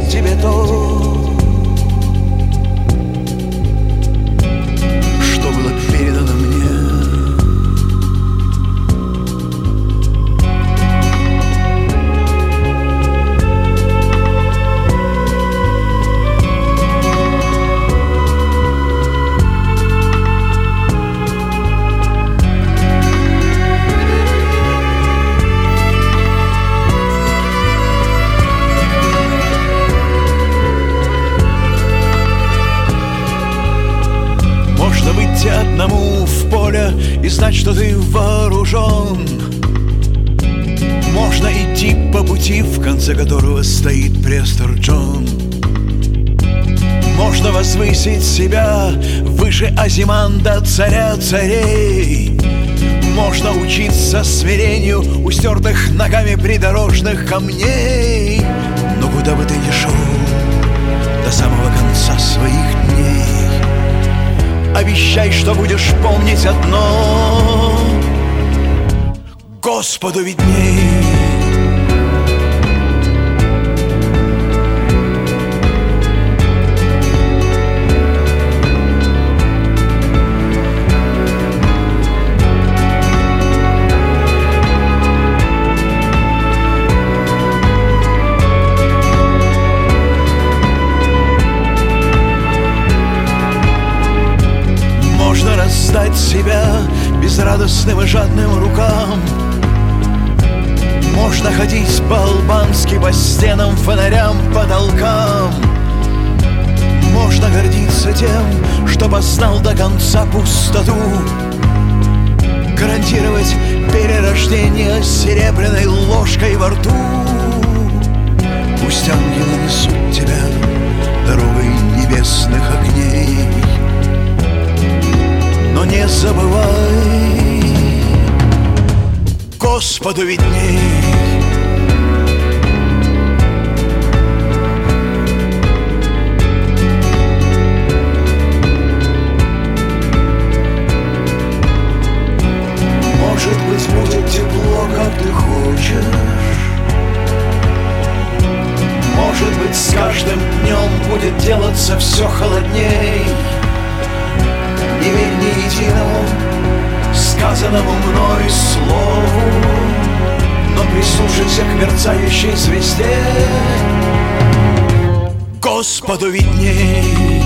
тебе то, что было передано мне. Можно выйти одному в поле и знать, что ты вооружен. Можно идти по пути, в конце которого стоит Престор Джон. Можно возвысить себя выше Азиманда, царя царей. Можно учиться смирению у стертых ногами придорожных камней. Но куда бы ты ни шел, до самого конца своих дней обещай, что будешь помнить одно: Господу видней. Можно раздать себя безрадостным и жадным рукам. Можно ходить по-албански по стенам, фонарям, потолкам. Можно гордиться тем, что познал до конца пустоту, гарантировать перерождение серебряной ложкой во рту. Пусть ангелы несут тебя дорогой небесных огней, но не забывай, Господу видней. Может быть, будет тепло, как ты хочешь. Может быть, с каждым днем будет делаться все холодней. Не верь ни единому сказанному мной слову, но прислушайся к мерцающей звезде. Господу видней.